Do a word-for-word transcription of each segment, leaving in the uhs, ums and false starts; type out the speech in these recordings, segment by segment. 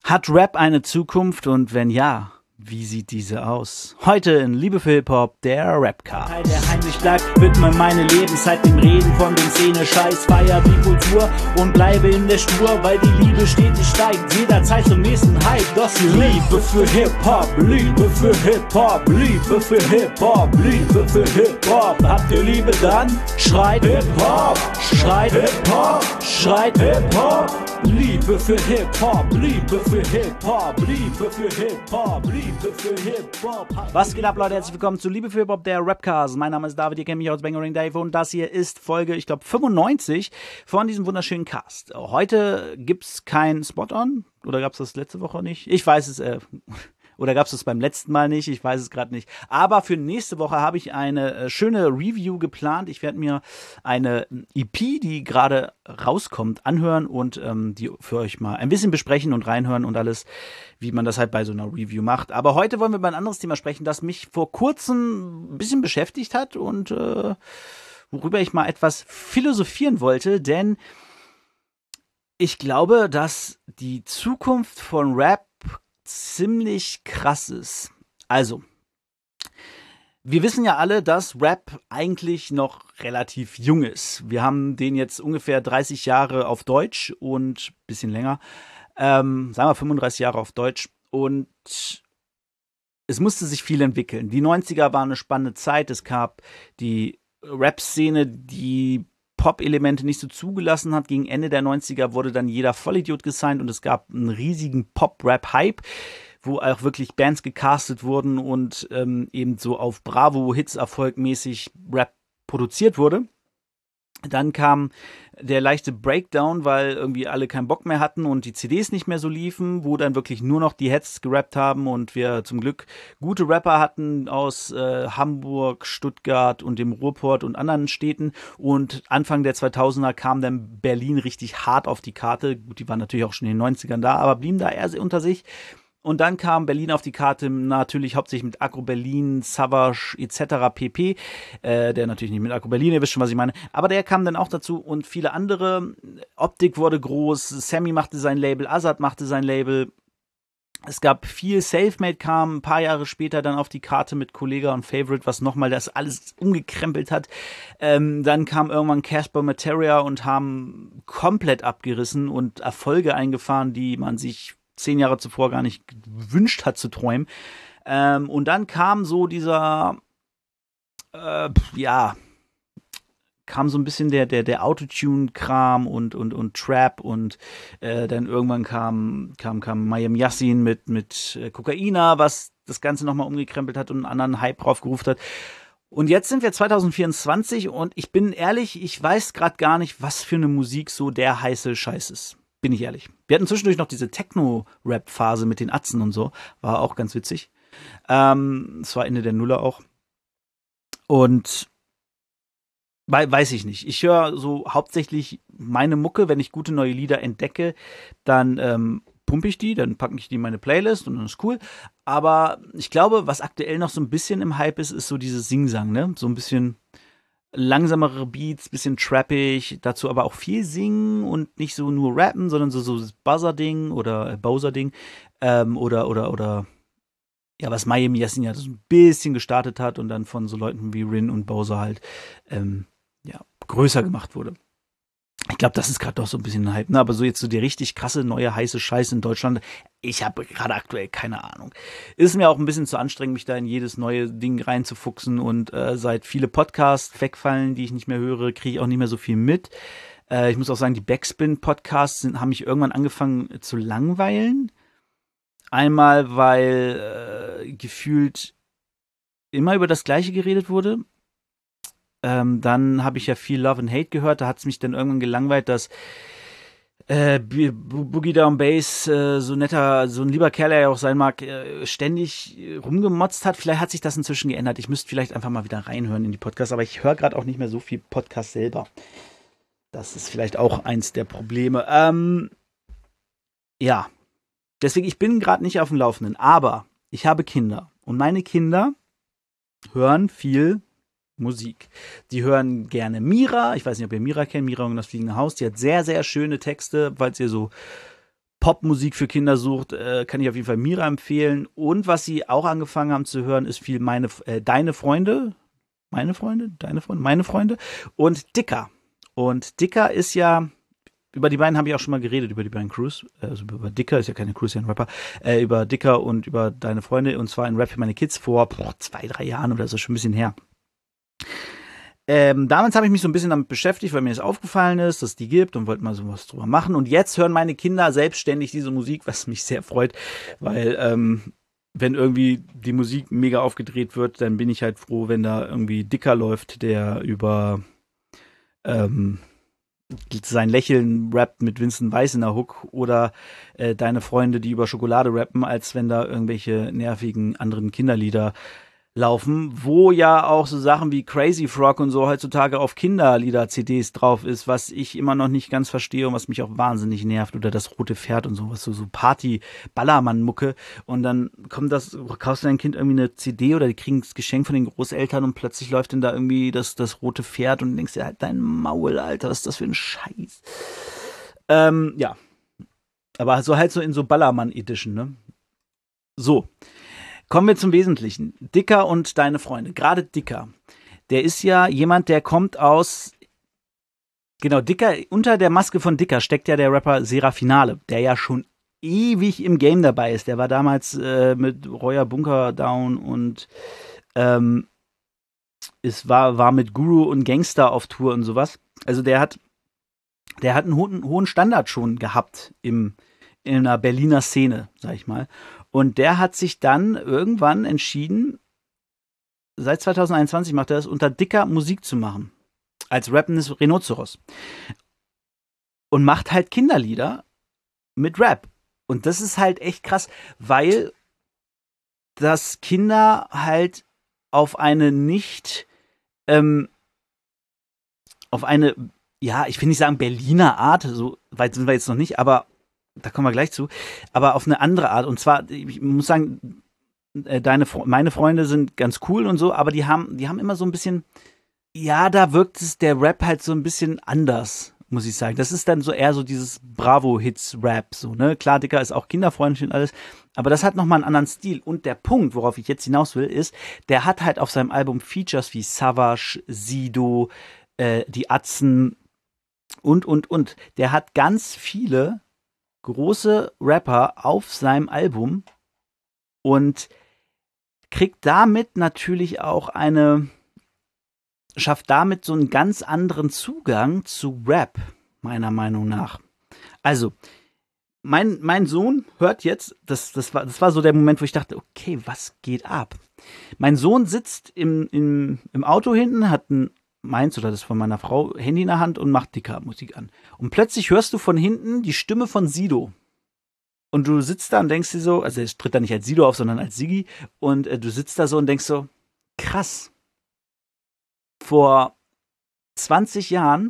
Hat Rap eine Zukunft und wenn ja, wie sieht diese aus? Heute in Liebe für Hip-Hop, der Rapcast. Teil, der heimlich bleibt, widme meine Lebenszeit dem Reden von dem Szene-Scheiß, feier die Kultur und bleibe in der Spur, weil die Liebe stetig steigt, jederzeit zum nächsten Hype. Doch die Liebe für Hip-Hop, Liebe für Hip-Hop, Liebe für Hip-Hop, Liebe für Hip-Hop. Habt ihr Liebe dann? Schreit Hip-Hop, schreit Hip-Hop, schreit Hip-Hop. Liebe für Hip-Hop, Liebe für Hip-Hop, Liebe für Hip-Hop, Liebe für Hip-Hop. Was geht ab, Leute? Herzlich willkommen zu Liebe für Hip-Hop, der Rapcast. Mein Name ist David, ihr kennt mich aus Bangering Dave und das hier ist Folge, ich glaube, fünfundneunzig von diesem wunderschönen Cast. Heute gibt's kein Spot-On, oder gab's das letzte Woche nicht? Ich weiß es, äh... Oder gab es das beim letzten Mal nicht? Ich weiß es gerade nicht. Aber für nächste Woche habe ich eine äh, schöne Review geplant. Ich werde mir eine E P, die gerade rauskommt, anhören und ähm, die für euch mal ein bisschen besprechen und reinhören und alles, wie man das halt bei so einer Review macht. Aber heute wollen wir über ein anderes Thema sprechen, das mich vor kurzem ein bisschen beschäftigt hat und äh, worüber ich mal etwas philosophieren wollte. Denn ich glaube, dass die Zukunft von Rap ziemlich krass ist. Also, wir wissen ja alle, dass Rap eigentlich noch relativ jung ist. Wir haben den jetzt ungefähr dreißig Jahre auf Deutsch und ein bisschen länger, ähm, sagen wir fünfunddreißig Jahre auf Deutsch, und es musste sich viel entwickeln. Die neunziger waren eine spannende Zeit. Es gab die Rap-Szene, die Pop-Elemente nicht so zugelassen hat. Gegen Ende der neunziger wurde dann jeder Vollidiot gesigned und es gab einen riesigen Pop-Rap-Hype, wo auch wirklich Bands gecastet wurden und ähm, eben so auf Bravo-Hits erfolgmäßig Rap produziert wurde. Dann kam der leichte Breakdown, weil irgendwie alle keinen Bock mehr hatten und die C Ds nicht mehr so liefen, wo dann wirklich nur noch die Heads gerappt haben und wir zum Glück gute Rapper hatten aus äh, Hamburg, Stuttgart und dem Ruhrpott und anderen Städten. Und Anfang der zweitausender kam dann Berlin richtig hart auf die Karte. Gut, die waren natürlich auch schon in den neunzigern da, aber blieben da eher unter sich. Und dann kam Berlin auf die Karte, natürlich hauptsächlich mit Agro Berlin, Savage et cetera pp. Äh, der natürlich nicht mit Agro Berlin, ihr wisst schon, was ich meine. Aber der kam dann auch dazu und viele andere. Optik wurde groß, Sammy machte sein Label, Azad machte sein Label. Es gab viel, Selfmade kam ein paar Jahre später dann auf die Karte mit Kollega und Favorite, was nochmal das alles umgekrempelt hat. Ähm, dann kam irgendwann Casper Materia und haben komplett abgerissen und Erfolge eingefahren, die man sich zehn Jahre zuvor gar nicht gewünscht hat zu träumen. Ähm, und dann kam so dieser, äh, ja, kam so ein bisschen der, der, der Autotune-Kram und, und, und Trap und äh, dann irgendwann kam, kam, kam Mayim Yassin mit, mit äh, Kokaina, was das Ganze nochmal umgekrempelt hat und einen anderen Hype draufgerufen hat. Und jetzt sind wir zwanzig vierundzwanzig und ich bin ehrlich, ich weiß gerade gar nicht, was für eine Musik so der heiße Scheiß ist. Bin ich ehrlich. Wir hatten zwischendurch noch diese Techno-Rap-Phase mit den Atzen und so. War auch ganz witzig. Ähm, es war Ende der Nuller auch. Und we- weiß ich nicht. Ich höre so hauptsächlich meine Mucke. Wenn ich gute neue Lieder entdecke, dann ähm, pumpe ich die, dann packe ich die in meine Playlist und dann ist cool. Aber ich glaube, was aktuell noch so ein bisschen im Hype ist, ist so dieses Sing-Sang, ne? So ein bisschen langsamere Beats, bisschen trappig, dazu aber auch viel singen und nicht so nur rappen, sondern so, so das Buzzer-Ding oder äh, Bowser-Ding ähm, oder, oder, oder ja, was Mayim Yassin ja so ein bisschen gestartet hat und dann von so Leuten wie Rin und Bowser halt ähm, ja, größer gemacht wurde. Ich glaube, das ist gerade doch so ein bisschen ein Hype, ne? Aber so jetzt so die richtig krasse, neue, heiße Scheiße in Deutschland, ich habe gerade aktuell keine Ahnung. Ist mir auch ein bisschen zu anstrengend, mich da in jedes neue Ding reinzufuchsen und äh, seit viele Podcasts wegfallen, die ich nicht mehr höre, kriege ich auch nicht mehr so viel mit. Äh, ich muss auch sagen, die Backspin-Podcasts sind, haben mich irgendwann angefangen äh, zu langweilen. Einmal, weil äh, gefühlt immer über das Gleiche geredet wurde. Ähm, dann habe ich ja viel Love and Hate gehört. Da hat es mich dann irgendwann gelangweilt, dass äh, B- Boogie Down Bass, äh, so netter, so ein lieber Kerl, der ja auch sein mag, äh, ständig rumgemotzt hat. Vielleicht hat sich das inzwischen geändert. Ich müsste vielleicht einfach mal wieder reinhören in die Podcasts, aber ich höre gerade auch nicht mehr so viel Podcast selber. Das ist vielleicht auch eins der Probleme. Ähm, ja, deswegen, ich bin gerade nicht auf dem Laufenden, aber ich habe Kinder und meine Kinder hören viel Musik. Die hören gerne Mira. Ich weiß nicht, ob ihr Mira kennt. Mira und das fliegende Haus. Die hat sehr, sehr schöne Texte, weil ihr so Popmusik für Kinder sucht, äh, kann ich auf jeden Fall Mira empfehlen. Und was sie auch angefangen haben zu hören, ist viel meine, äh, Deine Freunde. Meine Freunde? Deine Freunde? Meine Freunde. Und Dicker. Und Dicker ist ja, über die beiden habe ich auch schon mal geredet, über die beiden Crews. Also über Dicker, ist ja keine Crew, ist ja ein Rapper. Äh, über Dicker und über Deine Freunde. Und zwar in Rap für meine Kids vor boah, zwei, drei Jahren oder so, schon ein bisschen her. Ähm, damals habe ich mich so ein bisschen damit beschäftigt, weil mir das aufgefallen ist, dass es die gibt und wollte mal sowas drüber machen. Und jetzt hören meine Kinder selbstständig diese Musik, was mich sehr freut, weil ähm, wenn irgendwie die Musik mega aufgedreht wird, dann bin ich halt froh, wenn da irgendwie Dicker läuft, der über ähm, sein Lächeln rappt mit Vincent Weiss in der Hook oder äh, Deine Freunde, die über Schokolade rappen, als wenn da irgendwelche nervigen anderen Kinderlieder laufen, wo ja auch so Sachen wie Crazy Frog und so heutzutage auf Kinderlieder-C Ds drauf ist, was ich immer noch nicht ganz verstehe und was mich auch wahnsinnig nervt, oder das Rote Pferd und sowas, so, so Party-Ballermann-Mucke, und dann kommt das, kaufst du dein Kind irgendwie eine C D oder die kriegen das Geschenk von den Großeltern und plötzlich läuft dann da irgendwie das, das Rote Pferd und du denkst dir halt, dein Maul, Alter, was ist das für ein Scheiß? Ähm, ja. Aber so halt so in so Ballermann-Edition, ne? So. Kommen wir zum Wesentlichen. Dicker und Deine Freunde. Gerade Dicker. Der ist ja jemand, der kommt aus, genau, Dicker, unter der Maske von Dicker steckt ja der Rapper Serafinale, der ja schon ewig im Game dabei ist. Der war damals äh, mit Royer Bunker Down und ähm, es war, war mit Guru und Gangster auf Tour und sowas. Also der hat, der hat einen hohen, hohen Standard schon gehabt im, in einer Berliner Szene, sag ich mal. Und der hat sich dann irgendwann entschieden, seit zwanzig einundzwanzig macht er das, unter Dicker Musik zu machen. Als rappendes Rhinoceros. Und macht halt Kinderlieder mit Rap. Und das ist halt echt krass, weil das Kinder halt auf eine nicht, ähm, auf eine, ja, ich will nicht sagen Berliner Art, so weit sind wir jetzt noch nicht, aber da kommen wir gleich zu, aber auf eine andere Art. Und zwar, ich muss sagen, deine, meine Freunde sind ganz cool und so, aber die haben, die haben immer so ein bisschen, ja, da wirkt es der Rap halt so ein bisschen anders, muss ich sagen. Das ist dann so eher so dieses Bravo-Hits-Rap, so, ne? Klar, Dicker ist auch kinderfreundlich und alles, aber das hat nochmal einen anderen Stil. Und der Punkt, worauf ich jetzt hinaus will, ist, der hat halt auf seinem Album Features wie Savage, Sido, äh, die Atzen und, und, und. Der hat ganz viele große Rapper auf seinem Album und kriegt damit natürlich auch eine, schafft damit so einen ganz anderen Zugang zu Rap, meiner Meinung nach. Also, mein, mein Sohn hört jetzt, das, das, war, das war so der Moment, wo ich dachte, okay, was geht ab? Mein Sohn sitzt im, im, im Auto hinten, hat ein meins oder das von meiner Frau, Handy in der Hand und macht Dicker Musik an. Und plötzlich hörst du von hinten die Stimme von Sido. Und du sitzt da und denkst dir so, also er tritt da nicht als Sido auf, sondern als Siggi. Und äh, du sitzt da so und denkst so, krass. Vor zwanzig Jahren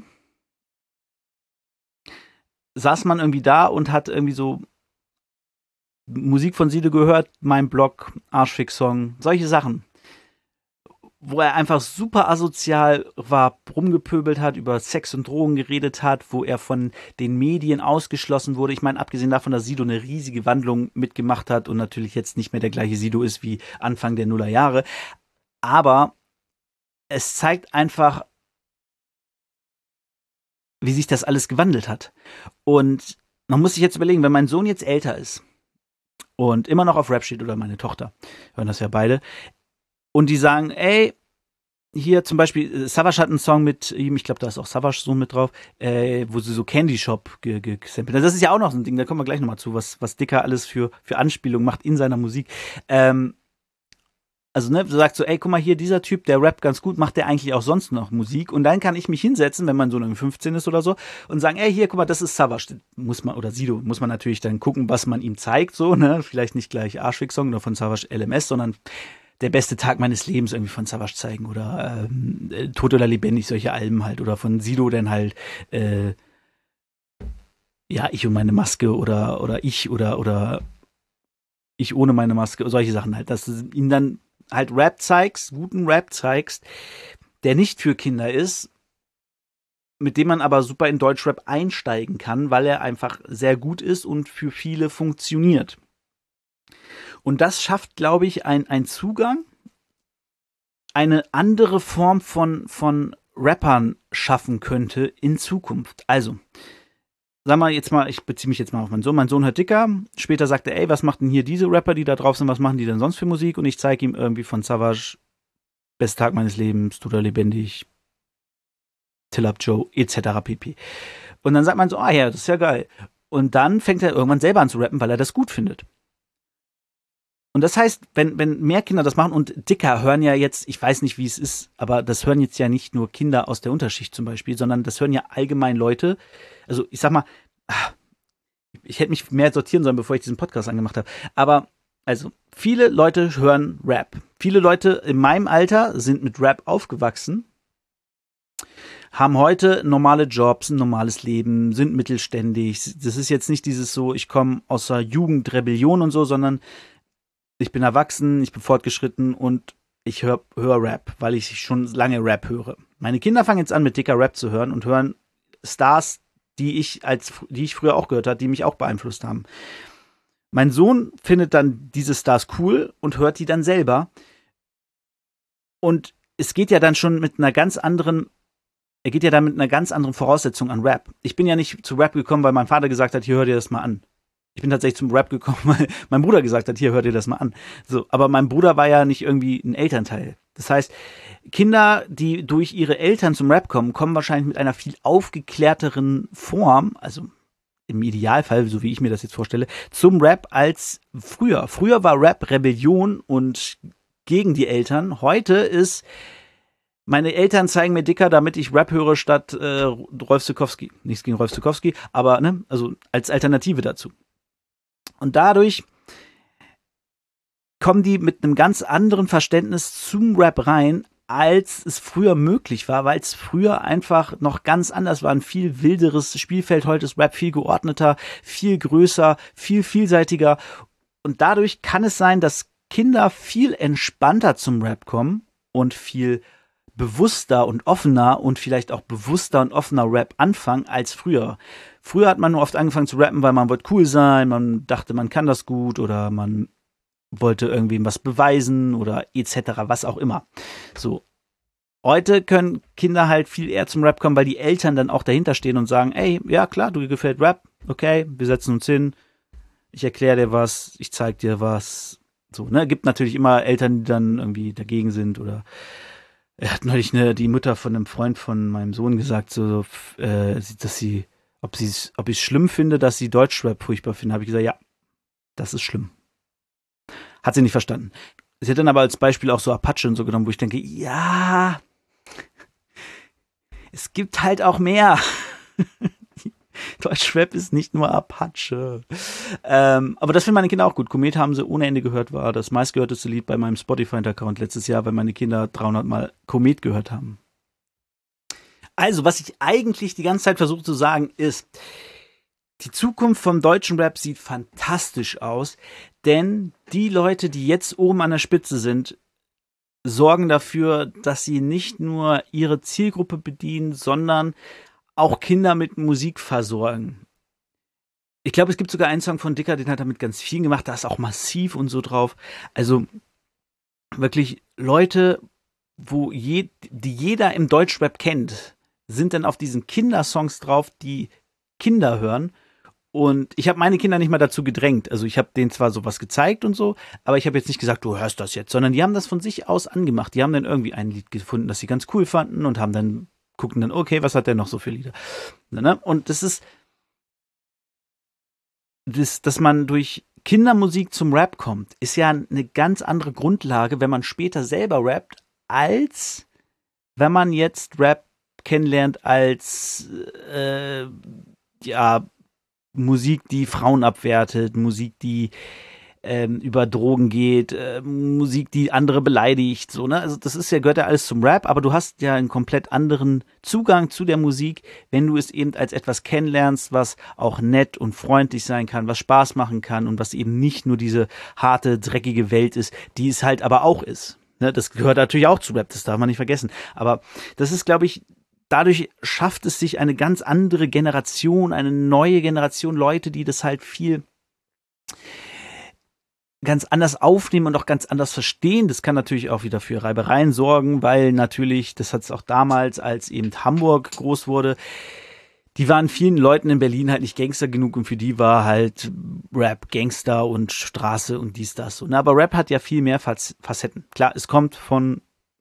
saß man irgendwie da und hat irgendwie so Musik von Sido gehört, Mein Blog, Arschfix-Song, solche Sachen. Wo er einfach super asozial war, rumgepöbelt hat, über Sex und Drogen geredet hat, wo er von den Medien ausgeschlossen wurde. Ich meine, abgesehen davon, dass Sido eine riesige Wandlung mitgemacht hat und natürlich jetzt nicht mehr der gleiche Sido ist wie Anfang der Nullerjahre. Aber es zeigt einfach, wie sich das alles gewandelt hat. Und man muss sich jetzt überlegen, wenn mein Sohn jetzt älter ist und immer noch auf Rap steht, oder meine Tochter, hören das ja beide, und die sagen, ey, hier zum Beispiel, Savage hat einen Song mit ihm, ich glaube, da ist auch Savage so mit drauf, äh, wo sie so Candy Shop gesampelt. Das ist ja auch noch so ein Ding, da kommen wir gleich nochmal zu, was, was Dicker alles für, für Anspielungen macht in seiner Musik. Ähm, also, ne, du sagst so, ey, guck mal hier, dieser Typ, der rappt ganz gut, macht der eigentlich auch sonst noch Musik? Und dann kann ich mich hinsetzen, wenn man so fünfzehn ist oder so, und sagen, ey, hier, guck mal, das ist Savage. Muss man, oder Sido, muss man natürlich dann gucken, was man ihm zeigt, so, ne, vielleicht nicht gleich Arschfix-Song oder von Savage L M S, sondern der beste Tag meines Lebens irgendwie von Savage zeigen oder ähm, Tot oder lebendig, solche Alben halt, oder von Sido dann halt äh, ja, ich und meine Maske oder oder ich oder oder ich ohne meine Maske, solche Sachen halt, dass du ihm dann halt Rap zeigst, guten Rap zeigst, der nicht für Kinder ist, mit dem man aber super in Deutschrap einsteigen kann, weil er einfach sehr gut ist und für viele funktioniert. Und das schafft, glaube ich, ein, ein Zugang, eine andere Form von, von Rappern schaffen könnte in Zukunft. Also, sag mal jetzt mal, ich beziehe mich jetzt mal auf meinen Sohn. Mein Sohn hört Dicker. Später sagt er, ey, was macht denn hier diese Rapper, die da drauf sind, was machen die denn sonst für Musik? Und ich zeige ihm irgendwie von Savage, Bester Tag meines Lebens, Total lebendig, Till Up Joe, et cetera pp. Und dann sagt man so, ah ja, das ist ja geil. Und dann fängt er irgendwann selber an zu rappen, weil er das gut findet. Und das heißt, wenn, wenn mehr Kinder das machen, und Dicker hören ja jetzt, ich weiß nicht, wie es ist, aber das hören jetzt ja nicht nur Kinder aus der Unterschicht zum Beispiel, sondern das hören ja allgemein Leute. Also ich sag mal, ich hätte mich mehr sortieren sollen, bevor ich diesen Podcast angemacht habe. Aber also, viele Leute hören Rap. Viele Leute in meinem Alter sind mit Rap aufgewachsen, haben heute normale Jobs, ein normales Leben, sind mittelständig. Das ist jetzt nicht dieses so, ich komme aus der Jugendrebellion und so, sondern ich bin erwachsen, ich bin fortgeschritten und ich höre hör Rap, weil ich schon lange Rap höre. Meine Kinder fangen jetzt an, mit dicker Rap zu hören und hören Stars, die ich als die ich früher auch gehört habe, die mich auch beeinflusst haben. Mein Sohn findet dann diese Stars cool und hört die dann selber. Und es geht ja dann schon mit einer ganz anderen, er geht ja dann mit einer ganz anderen Voraussetzung an Rap. Ich bin ja nicht zu Rap gekommen, weil mein Vater gesagt hat, hier, hör dir das mal an. Ich bin tatsächlich zum Rap gekommen, weil mein Bruder gesagt hat, hier, hör dir das mal an. So, aber mein Bruder war ja nicht irgendwie ein Elternteil. Das heißt, Kinder, die durch ihre Eltern zum Rap kommen, kommen wahrscheinlich mit einer viel aufgeklärteren Form, also im Idealfall, so wie ich mir das jetzt vorstelle, zum Rap als früher. Früher war Rap Rebellion und gegen die Eltern. Heute ist, meine Eltern zeigen mir Dicker, damit ich Rap höre statt äh, Rolf Zukowski. Nichts gegen Rolf Zukowski, aber ne, also als Alternative dazu. Und dadurch kommen die mit einem ganz anderen Verständnis zum Rap rein, als es früher möglich war, weil es früher einfach noch ganz anders war. Ein viel wilderes Spielfeld. Heute ist Rap viel geordneter, viel größer, viel vielseitiger. Und dadurch kann es sein, dass Kinder viel entspannter zum Rap kommen und viel bewusster und offener und vielleicht auch bewusster und offener Rap anfangen als früher. Früher hat man nur oft angefangen zu rappen, weil man wollte cool sein, man dachte, man kann das gut oder man wollte irgendwem was beweisen oder et cetera, was auch immer. So. Heute können Kinder halt viel eher zum Rap kommen, weil die Eltern dann auch dahinter stehen und sagen, ey, ja klar, du gefällt Rap, okay, wir setzen uns hin, ich erkläre dir was, ich zeig dir was. So, ne, gibt natürlich immer Eltern, die dann irgendwie dagegen sind oder er hat neulich ne, die Mutter von einem Freund von meinem Sohn gesagt, so, äh, dass sie, ob sie, ob ich es schlimm finde, dass sie Deutschrap furchtbar finden. Habe ich gesagt, ja, das ist schlimm. Hat sie nicht verstanden. Sie hat dann aber als Beispiel auch so Apache und so genommen, wo ich denke, ja, es gibt halt auch mehr. Deutschrap ist nicht nur Apache. Ähm, aber das finden meine Kinder auch gut. Komet haben sie ohne Ende gehört, war das meistgehörteste Lied bei meinem Spotify-Account letztes Jahr, weil meine Kinder dreihundert Mal Komet gehört haben. Also, was ich eigentlich die ganze Zeit versuche zu sagen, ist, die Zukunft vom deutschen Rap sieht fantastisch aus, denn die Leute, die jetzt oben an der Spitze sind, sorgen dafür, dass sie nicht nur ihre Zielgruppe bedienen, sondern auch Kinder mit Musik versorgen. Ich glaube, es gibt sogar einen Song von Dicker, den hat er mit ganz vielen gemacht, da ist auch Massiv und so drauf. Also wirklich Leute, wo je, die jeder im Deutschrap kennt, sind dann auf diesen Kindersongs drauf, die Kinder hören. Und ich habe meine Kinder nicht mal dazu gedrängt. Also ich habe denen zwar sowas gezeigt und so, aber ich habe jetzt nicht gesagt, du hörst das jetzt, sondern die haben das von sich aus angemacht. Die haben dann irgendwie ein Lied gefunden, das sie ganz cool fanden und haben dann, gucken dann, okay, was hat der noch so für Lieder? Und das ist, das, dass man durch Kindermusik zum Rap kommt, ist ja eine ganz andere Grundlage, wenn man später selber rappt, als wenn man jetzt Rap kennenlernt als, äh, ja, Musik, die Frauen abwertet, Musik, die ähm, über Drogen geht, äh, Musik, die andere beleidigt, so, ne? Also das ist ja, gehört ja alles zum Rap, aber du hast ja einen komplett anderen Zugang zu der Musik, wenn du es eben als etwas kennenlernst, was auch nett und freundlich sein kann, was Spaß machen kann und was eben nicht nur diese harte, dreckige Welt ist, die es halt aber auch ist. Ne? Das gehört natürlich auch zu Rap, das darf man nicht vergessen. Aber das ist, glaube ich, dadurch schafft es sich eine ganz andere Generation, eine neue Generation Leute, die das halt viel ganz anders aufnehmen und auch ganz anders verstehen. Das kann natürlich auch wieder für Reibereien sorgen, weil natürlich, das hat es auch damals, als eben Hamburg groß wurde, die waren vielen Leuten in Berlin halt nicht Gangster genug und für die war halt Rap Gangster und Straße und dies, das. Und, aber Rap hat ja viel mehr Facetten. Klar, es kommt von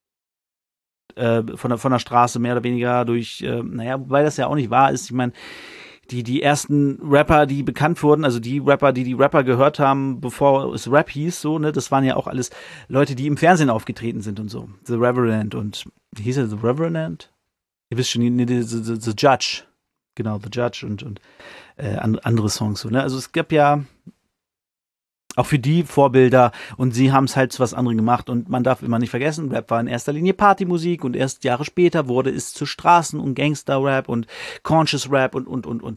äh, von, der, von der Straße mehr oder weniger durch, äh, naja, wobei das ja auch nicht wahr ist. Ich meine, die, die ersten Rapper, die bekannt wurden, also die Rapper, die die Rapper gehört haben, bevor es Rap hieß, so, ne, das waren ja auch alles Leute, die im Fernsehen aufgetreten sind und so. The Reverend und, wie hieß er, The Reverend? Ihr wisst schon, nee, the, the, the Judge. Genau, The Judge und, und äh, andere Songs, so, ne. Also es gab ja auch für die Vorbilder und sie haben es halt zu was anderem gemacht und man darf immer nicht vergessen, Rap war in erster Linie Partymusik und erst Jahre später wurde es zu Straßen- und Gangster-Rap und Conscious Rap und, und, und, und.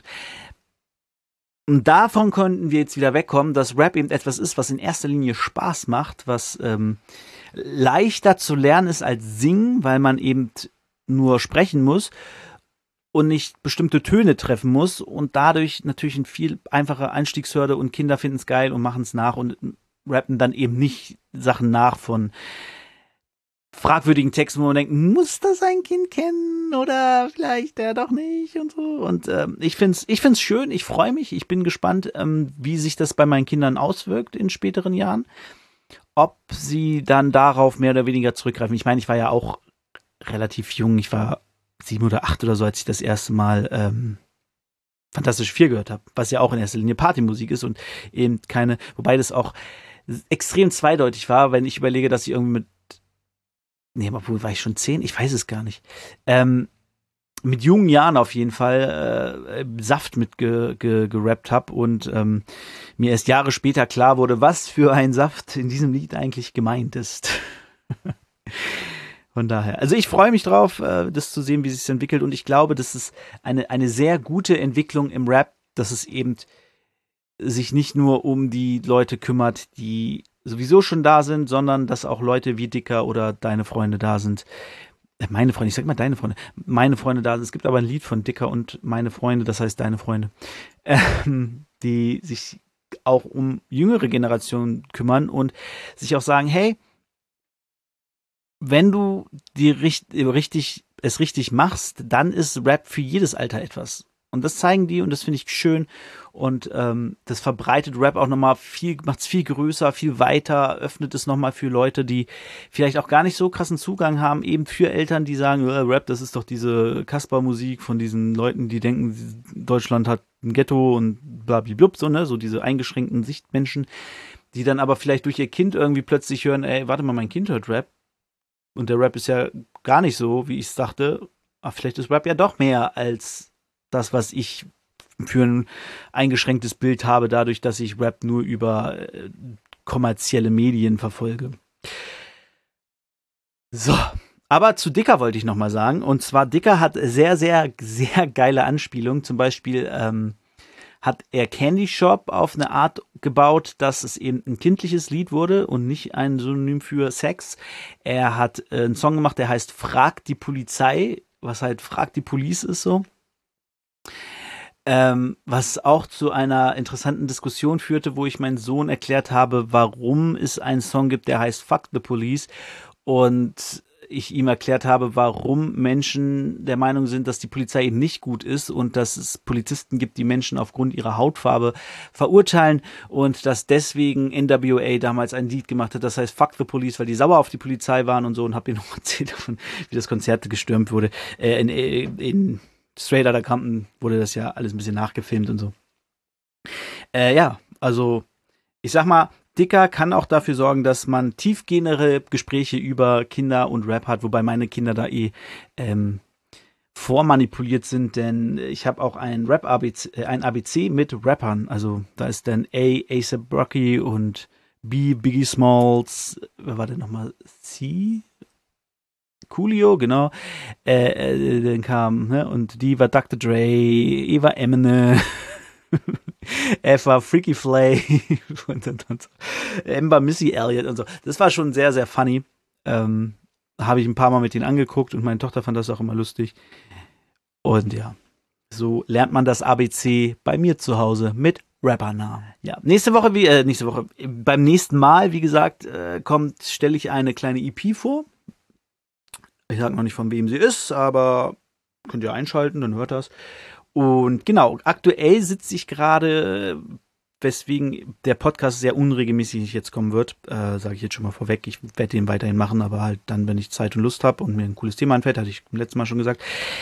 Und davon könnten wir jetzt wieder wegkommen, dass Rap eben etwas ist, was in erster Linie Spaß macht, was ähm, leichter zu lernen ist als Singen, weil man eben nur sprechen muss und nicht bestimmte Töne treffen muss und dadurch natürlich ein viel einfacher Einstiegshürde und Kinder finden es geil und machen es nach und rappen dann eben nicht Sachen nach von fragwürdigen Texten, wo man denkt, muss das ein Kind kennen oder vielleicht ja doch nicht und so. Und ähm, ich find's, ich find's schön, ich freue mich, ich bin gespannt, ähm, wie sich das bei meinen Kindern auswirkt in späteren Jahren, ob sie dann darauf mehr oder weniger zurückgreifen. Ich meine, ich war ja auch relativ jung, ich war sieben oder acht oder so, als ich das erste Mal ähm, Fantastische Vier gehört habe, was ja auch in erster Linie Partymusik ist und eben keine, wobei das auch extrem zweideutig war, wenn ich überlege, dass ich irgendwie mit, nee, obwohl war ich schon zehn, ich weiß es gar nicht, ähm, mit jungen Jahren auf jeden Fall äh, Saft mit ge, ge, gerappt habe und ähm, mir erst Jahre später klar wurde, was für ein Saft in diesem Lied eigentlich gemeint ist. Von daher, also ich freue mich drauf, das zu sehen, wie es sich entwickelt und ich glaube, das ist eine, eine sehr gute Entwicklung im Rap, dass es eben sich nicht nur um die Leute kümmert, die sowieso schon da sind, sondern dass auch Leute wie Dicker oder deine Freunde da sind. Meine Freunde, ich sag mal deine Freunde, meine Freunde da sind. Es gibt aber ein Lied von Dicker und meine Freunde, das heißt deine Freunde, ähm, die sich auch um jüngere Generationen kümmern und sich auch sagen, hey, wenn du die richtig, richtig, es richtig machst, dann ist Rap für jedes Alter etwas. Und das zeigen die und das finde ich schön. Und ähm, das verbreitet Rap auch nochmal viel, macht es viel größer, viel weiter, öffnet es nochmal für Leute, die vielleicht auch gar nicht so krassen Zugang haben, eben für Eltern, die sagen, äh, Rap, das ist doch diese Kasper-Musik von diesen Leuten, die denken, Deutschland hat ein Ghetto und blablabla, so, ne, so diese eingeschränkten Sichtmenschen, die dann aber vielleicht durch ihr Kind irgendwie plötzlich hören, ey, warte mal, mein Kind hört Rap. Und der Rap ist ja gar nicht so, wie ich es dachte. Aber vielleicht ist Rap ja doch mehr als das, was ich für ein eingeschränktes Bild habe, dadurch, dass ich Rap nur über äh, kommerzielle Medien verfolge. So, aber zu Dicker wollte ich noch mal sagen. Und zwar, Dicker hat sehr, sehr, sehr geile Anspielungen. Zum Beispiel ähm, hat er Candy Shop auf eine Art gebaut, dass es eben ein kindliches Lied wurde und nicht ein Synonym für Sex. Er hat äh, einen Song gemacht, der heißt Frag die Polizei, was halt Frag die Police ist so. Ähm, was auch zu einer interessanten Diskussion führte, wo ich meinen Sohn erklärt habe, warum es einen Song gibt, der heißt Fuck the Police und ich ihm erklärt habe, warum Menschen der Meinung sind, dass die Polizei eben nicht gut ist und dass es Polizisten gibt, die Menschen aufgrund ihrer Hautfarbe verurteilen und dass deswegen N W A damals ein Lied gemacht hat, das heißt Fuck the Police, weil die sauer auf die Polizei waren und so und hab ihm noch erzählt davon, wie das Konzert gestürmt wurde. Äh, in, in Straight Outta Compton wurde das ja alles ein bisschen nachgefilmt und so. Äh, ja, also ich sag mal, Dicker kann auch dafür sorgen, dass man tiefgehendere Gespräche über Kinder und Rap hat, wobei meine Kinder da eh ähm, vormanipuliert sind, denn ich habe auch ein Rap-A B C, äh, ein A B C mit Rappern. Also da ist dann A, A$AP Rocky und B, Biggie Smalls, wer war denn nochmal? C? Coolio, genau. Äh, äh, dann kam, ne, und die war Doktor Dre, E war Eminem. F war Freaky Flay und dann, dann so. Ember Missy Elliott und so. Das war schon sehr, sehr funny. Ähm, habe ich ein paar Mal mit denen angeguckt und meine Tochter fand das auch immer lustig. Und ja, so lernt man das A B C bei mir zu Hause mit Rappernamen. Ja, nächste Woche, wie, äh, nächste Woche, beim nächsten Mal, wie gesagt, äh, kommt, stelle ich eine kleine E P vor. Ich sage noch nicht, von wem sie ist, aber könnt ihr einschalten, dann hört das. Und genau, aktuell sitze ich gerade, weswegen der Podcast sehr unregelmäßig jetzt kommen wird, äh, sage ich jetzt schon mal vorweg. Ich werde den weiterhin machen, aber halt dann, wenn ich Zeit und Lust habe und mir ein cooles Thema einfällt, hatte ich beim letzten Mal schon gesagt.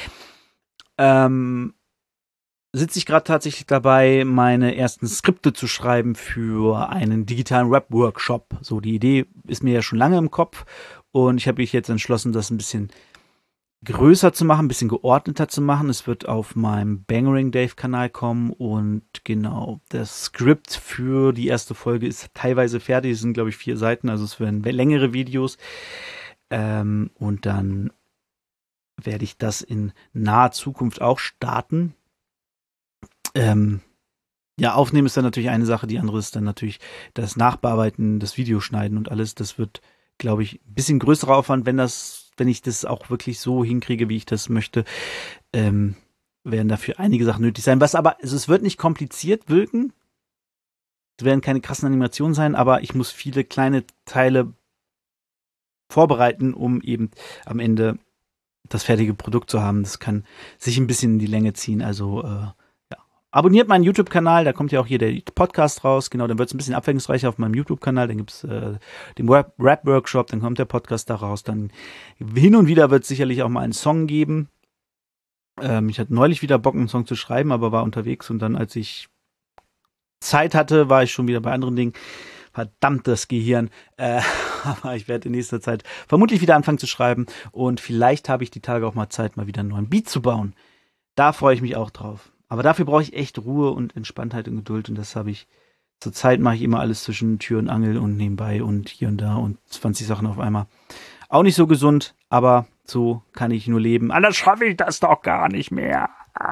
Ähm, sitze ich gerade tatsächlich dabei, meine ersten Skripte zu schreiben für einen digitalen Rap-Workshop. So, die Idee ist mir ja schon lange im Kopf und ich habe mich jetzt entschlossen, das ein bisschen größer zu machen, ein bisschen geordneter zu machen. Es wird auf meinem Bangering Dave-Kanal kommen und genau, das Skript für die erste Folge ist teilweise fertig. Es sind, glaube ich, vier Seiten, also es werden längere Videos. Ähm, und dann werde ich das in naher Zukunft auch starten. Ähm, ja, aufnehmen ist dann natürlich eine Sache, die andere ist dann natürlich das Nachbearbeiten, das Videoschneiden und alles. Das wird, glaube ich, ein bisschen größerer Aufwand, wenn das wenn ich das auch wirklich so hinkriege, wie ich das möchte, ähm, werden dafür einige Sachen nötig sein. Was aber, also es wird nicht kompliziert wirken. Es werden keine krassen Animationen sein, aber ich muss viele kleine Teile vorbereiten, um eben am Ende das fertige Produkt zu haben. Das kann sich ein bisschen in die Länge ziehen. Also, äh, ja. Abonniert meinen YouTube-Kanal, da kommt ja auch hier der Podcast raus. Genau, dann wird es ein bisschen abwechslungsreicher auf meinem YouTube-Kanal. Dann gibt es äh, den Rap-Workshop, dann kommt der Podcast da raus. Dann hin und wieder wird es sicherlich auch mal einen Song geben. Ähm, ich hatte neulich wieder Bock, einen Song zu schreiben, aber war unterwegs. Und dann, als ich Zeit hatte, war ich schon wieder bei anderen Dingen. Verdammtes Gehirn. Äh, aber ich werde in nächster Zeit vermutlich wieder anfangen zu schreiben. Und vielleicht habe ich die Tage auch mal Zeit, mal wieder einen neuen Beat zu bauen. Da freue ich mich auch drauf. Aber dafür brauche ich echt Ruhe und Entspanntheit und Geduld. Und das habe ich, zurzeit mache ich immer alles zwischen Tür und Angel und nebenbei und hier und da und zwanzig Sachen auf einmal. Auch nicht so gesund, aber so kann ich nur leben. Anders schaffe ich das doch gar nicht mehr.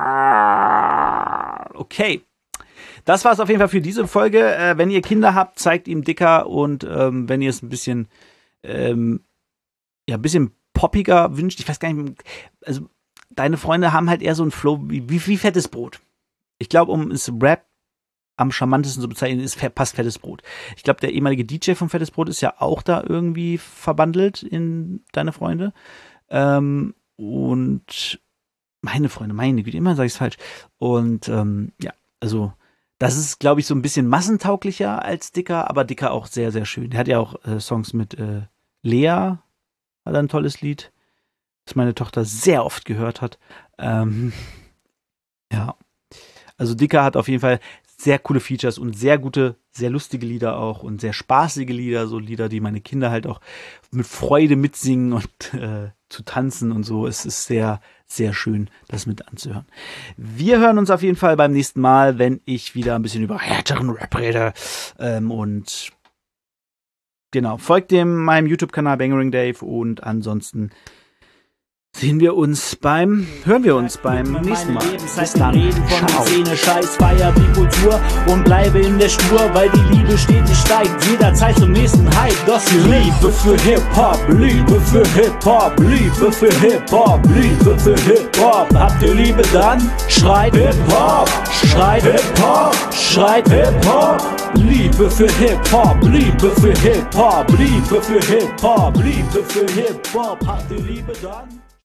Ah, okay. Das war es auf jeden Fall für diese Folge. Äh, wenn ihr Kinder habt, zeigt ihm Dicker und ähm, wenn ihr es ein bisschen, ähm, ja, ein bisschen poppiger wünscht, ich weiß gar nicht, also deine Freunde haben halt eher so einen Flow wie, wie, wie fettes Brot. Ich glaube, um es Rap am charmantesten zu bezeichnen, ist passt fettes Brot. Ich glaube, der ehemalige D J von Fettes Brot ist ja auch da irgendwie verbandelt in deine Freunde. Ähm, und meine Freunde, meine Güte, immer sage ich es falsch. Und ähm, ja, also das ist, glaube ich, so ein bisschen massentauglicher als Dicker, aber Dicker auch sehr, sehr schön. Der hat ja auch äh, Songs mit äh, Lea, hat er ein tolles Lied, das meine Tochter sehr oft gehört hat. Ähm, ja, also Dicker hat auf jeden Fall sehr coole Features und sehr gute, sehr lustige Lieder auch und sehr spaßige Lieder, so Lieder, die meine Kinder halt auch mit Freude mitsingen und äh, zu tanzen und so. Es ist sehr, sehr schön, das mit anzuhören. Wir hören uns auf jeden Fall beim nächsten Mal, wenn ich wieder ein bisschen über härteren Rap rede. Ähm, und genau, folgt dem meinem YouTube-Kanal Bangering Dave und ansonsten sehen wir uns beim, hören wir uns beim nächsten Mal. Bis dann. Reden von der Szene, Scheiß, feier die Kultur und bleibe in der Spur, weil die Liebe stetig steigt, jederzeit zum nächsten Hype. Das hier Liebe für Hip-Hop, Liebe für Hip-Hop, Liebe für Hip-Hop, Liebe für Hip-Hop. Habt ihr Liebe, dann schreit Hip-Hop, schreit Hip-Hop, schreit Hip-Hop. Liebe für Hip-Hop, Liebe für Hip-Hop, Liebe für Hip-Hop, Liebe für Hip-Hop. Habt ihr Liebe, dann